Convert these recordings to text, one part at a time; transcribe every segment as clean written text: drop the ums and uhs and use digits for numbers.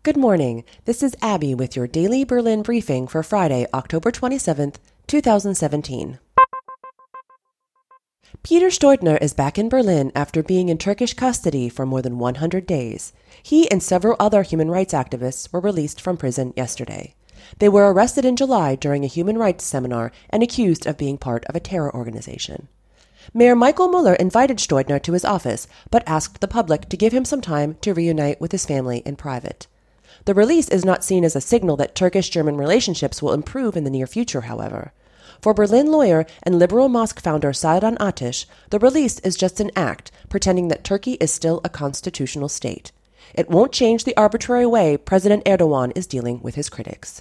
Good morning. This is Abby with your daily Berlin briefing for Friday, October 27th, 2017. Peter Steudtner is back in Berlin after being in Turkish custody for more than 100 days. He and several other human rights activists were released from prison yesterday. They were arrested in July during a human rights seminar and accused of being part of a terror organization. Mayor Michael Müller invited Steudtner to his office, but asked the public to give him some time to reunite with his family in private. The release is not seen as a signal that Turkish-German relationships will improve in the near future, however. For Berlin lawyer and liberal mosque founder Saadan Ateş, the release is just an act, pretending that Turkey is still a constitutional state. It won't change the arbitrary way President Erdogan is dealing with his critics.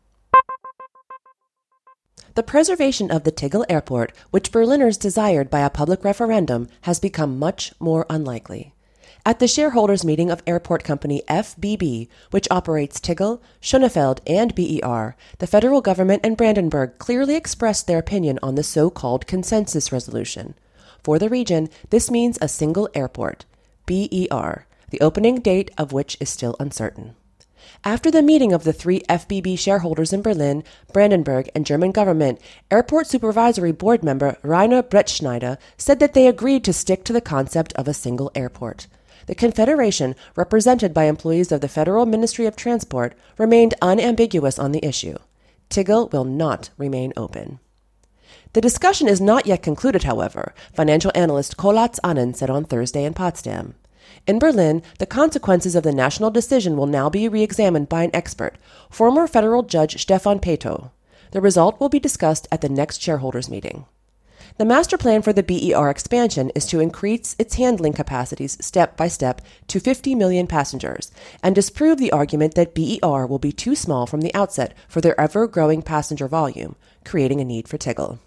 The preservation of the Tegel Airport, which Berliners desired by a public referendum, has become much more unlikely. At the shareholders' meeting of airport company FBB, which operates Tegel, Schönefeld, and BER, the federal government and Brandenburg clearly expressed their opinion on the so-called consensus resolution. For the region, this means a single airport, BER, the opening date of which is still uncertain. After the meeting of the three FBB shareholders in Berlin, Brandenburg, and German government, Airport Supervisory Board member Rainer Brettschneider said that they agreed to stick to the concept of a single airport. The Confederation, represented by employees of the Federal Ministry of Transport, remained unambiguous on the issue. Tegel will not remain open. The discussion is not yet concluded, however, financial analyst Kolatz Anand said on Thursday in Potsdam. In Berlin, the consequences of the national decision will now be re-examined by an expert, former federal judge Stefan Peto. The result will be discussed at the next shareholders' meeting. The master plan for the BER expansion is to increase its handling capacities step by step to 50 million passengers and disprove the argument that BER will be too small from the outset for their ever-growing passenger volume, creating a need for Tegel.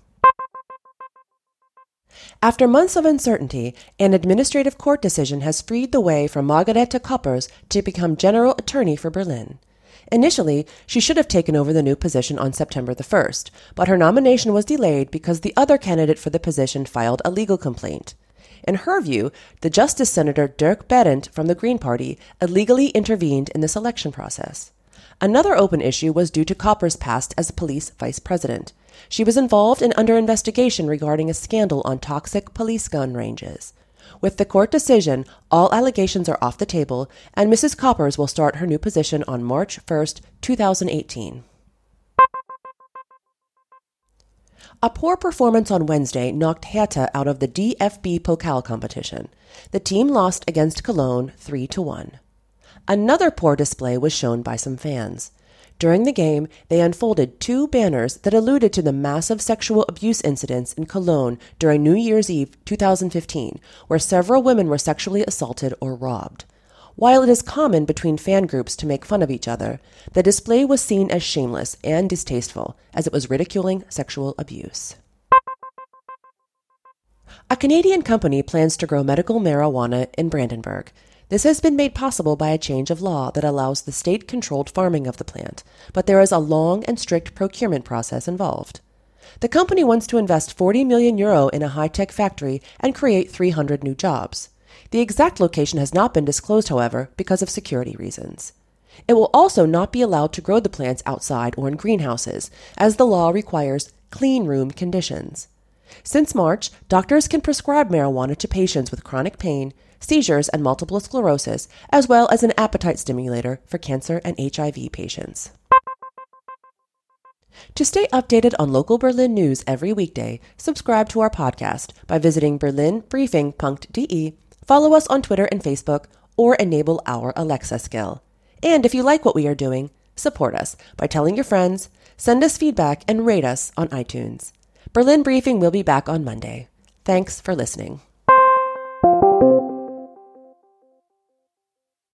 After months of uncertainty, an administrative court decision has freed the way for Margarete Koppers to become general attorney for Berlin. Initially, she should have taken over the new position on September the 1st, but her nomination was delayed because the other candidate for the position filed a legal complaint. In her view, the Justice Senator Dirk Berindt from the Green Party illegally intervened in the selection process. Another open issue was due to Koppers' past as police vice president. She was involved and under investigation regarding a scandal on toxic police gun ranges. With the court decision, all allegations are off the table, and Mrs. Koppers will start her new position on March 1st, 2018. A poor performance on Wednesday knocked Hertha out of the DFB Pokal competition. The team lost against Cologne 3-1. Another poor display was shown by some fans. During the game, they unfolded two banners that alluded to the massive sexual abuse incidents in Cologne during New Year's Eve 2015, where several women were sexually assaulted or robbed. While it is common between fan groups to make fun of each other, the display was seen as shameless and distasteful, as it was ridiculing sexual abuse. A Canadian company plans to grow medical marijuana in Brandenburg. This has been made possible by a change of law that allows the state-controlled farming of the plant, but there is a long and strict procurement process involved. The company wants to invest €40 million in a high-tech factory and create 300 new jobs. The exact location has not been disclosed, however, because of security reasons. It will also not be allowed to grow the plants outside or in greenhouses, as the law requires clean room conditions. Since March, doctors can prescribe marijuana to patients with chronic pain, seizures, and multiple sclerosis, as well as an appetite stimulator for cancer and HIV patients. To stay updated on local Berlin news every weekday, subscribe to our podcast by visiting berlinbriefing.de, follow us on Twitter and Facebook, or enable our Alexa skill. And if you like what we are doing, support us by telling your friends, send us feedback, and rate us on iTunes. Berlin Briefing will be back on Monday. Thanks for listening.